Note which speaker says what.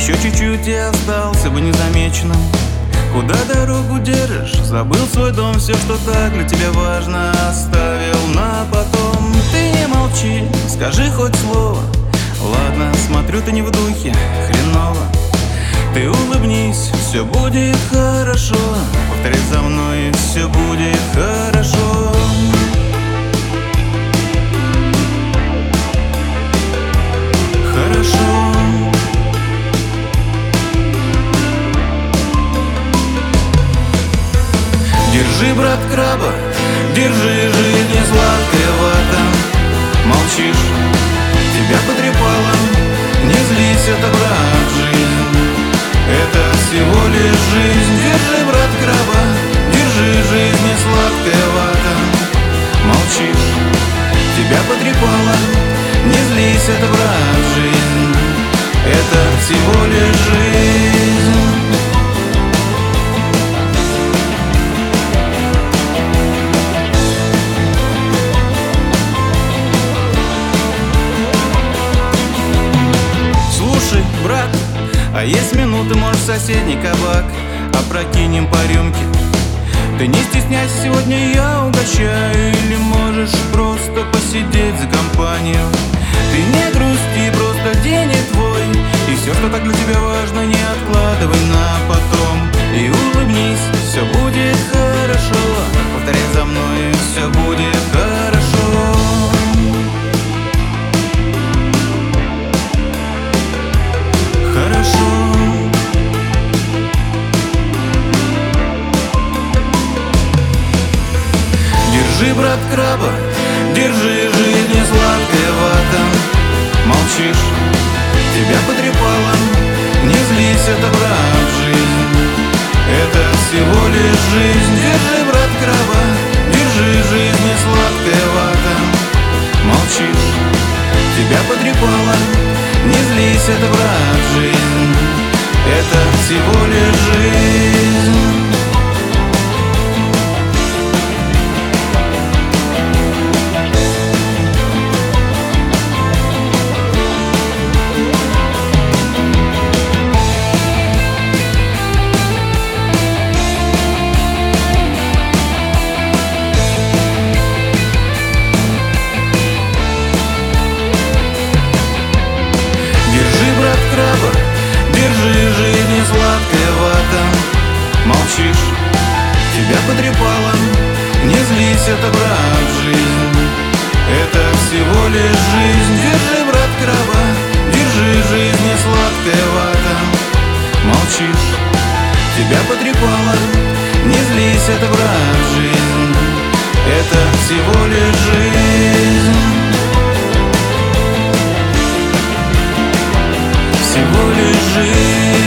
Speaker 1: Еще чуть-чуть и остался бы незамеченным. Куда дорогу держишь? Забыл свой дом, все, что так для тебя важно, оставил на потом. Ты не молчи, скажи хоть слово. Ладно, смотрю, ты не в духе, хреново. Ты улыбнись, все будет хорошо. Повторяй за мной, все будет хорошо. Хорошо. Держи, брат, краба, держи, жизнь не сладкая вата. Молчишь, тебя потрепало, не злись, это, брат, жизнь. Это всего лишь жизнь. Держи, брат, краба, держи, жизнь не сладкая вата. Молчишь, тебя потрепало, не злись, это, брат, жизнь. Это всего лишь жизнь. Брат, а есть минуты, может, в соседний кабак опрокинем по рюмке. Ты не стесняйся, сегодня я угощаю. Или можешь просто посидеть за компанию. Ты не грусти, просто день и твой. И все, что так для тебя важно, не откладывай на потом. И улыбнись, все будет хорошо. Повторяй за мной, все будет хорошо. Держи, брат, краба, держи, жизнь не сладкая вата. Молчишь, тебя потрепало, не злись, это, брат, жизнь. Это всего лишь жизнь. Держи, брат, краба, держи, жизнь не сладкая вата. Молчишь, тебя потрепало, не злись, это, брат, жизнь. Это всего лишь жизнь. Держи, жизнь не сладкая вата. Молчишь, тебя потрепало, не злись, это, брат, жизнь. Это всего лишь жизнь. Держи, брат, краба, держи, жизнь не сладкая вата. Молчишь, тебя потрепало, не злись, это, брат, жизнь. Это всего лишь жизнь. Всего лишь жизнь.